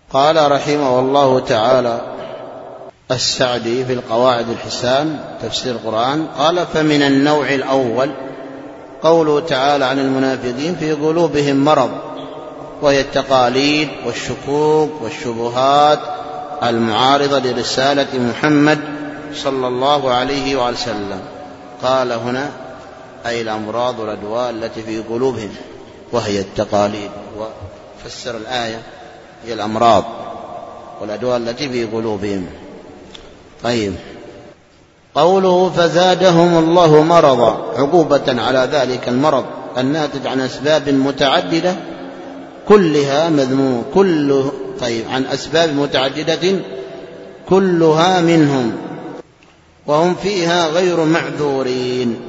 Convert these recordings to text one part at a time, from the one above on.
قال رحمه الله تعالى السعدي في القواعد الحسان تفسير القرآن قال: فمن النوع الأول قوله تعالى عن المنافقين في قلوبهم مرض، وهي التقاليد والشكوك والشبهات المعارضة لرسالة محمد صلى الله عليه وسلم. قال هنا أي الأمراض والأدواء التي في قلوبهم، وهي التقاليد، وفسر الآية هي الأمراض والأدواء التي في قلوبهم. طيب، قوله فزادهم الله مرضا عقوبة على ذلك المرض الناتج عن أسباب متعددة كلها مذموم عن أسباب متعددة كلها منهم وهم فيها غير معذورين.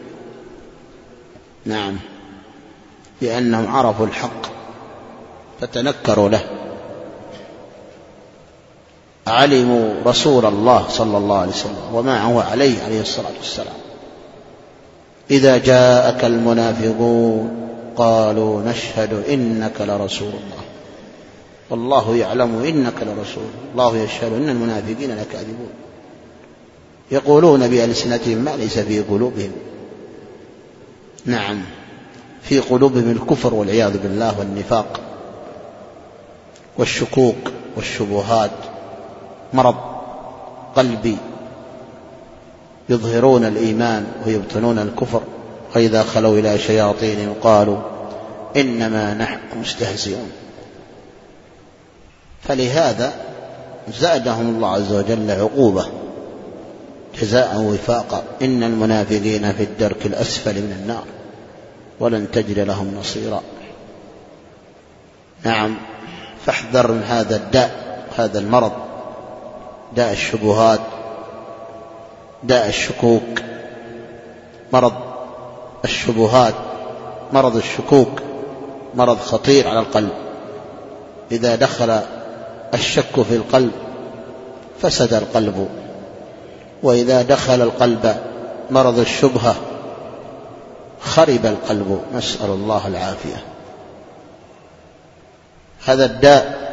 نعم، لأنهم عرفوا الحق فتنكروا له، علموا رسول الله صلى الله عليه وسلم وما هو عليه الصلاة والسلام. إذا جاءك المنافقون قالوا نشهد إنك لرسول الله والله يعلم إنك لرسول الله يشهد إن المنافقين لكاذبون يقولون بألسنتهم ما ليس في قلوبهم. نعم، في قلوبهم الكفر والعياذ بالله والنفاق والشكوك والشبهات، مرض قلبي، يظهرون الإيمان ويبطنون الكفر، وإذا خلوا إلى شياطينهم قالوا إنما نحن مستهزئون. فلهذا زادهم الله عز وجل عقوبة جزاء وفاقا: إن المنافقين في الدرك الأسفل من النار ولن تجد لهم نصيرا. نعم، فاحذر من هذا الداء، هذا المرض، داء الشبهات، داء الشكوك. مرض الشبهات، مرض الشكوك مرض خطير على القلب. إذا دخل الشك في القلب فسد القلب، وإذا دخل القلب مرض الشبهة خرب القلب، نسأل الله العافية. هذا الداء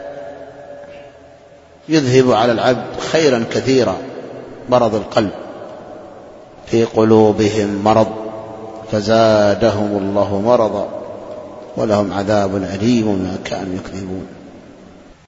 يذهب على العبد خيرا كثيرا، مرض القلب. في قلوبهم مرض فزادهم الله مرضا ولهم عذاب أليم بما كانوا يكذبون.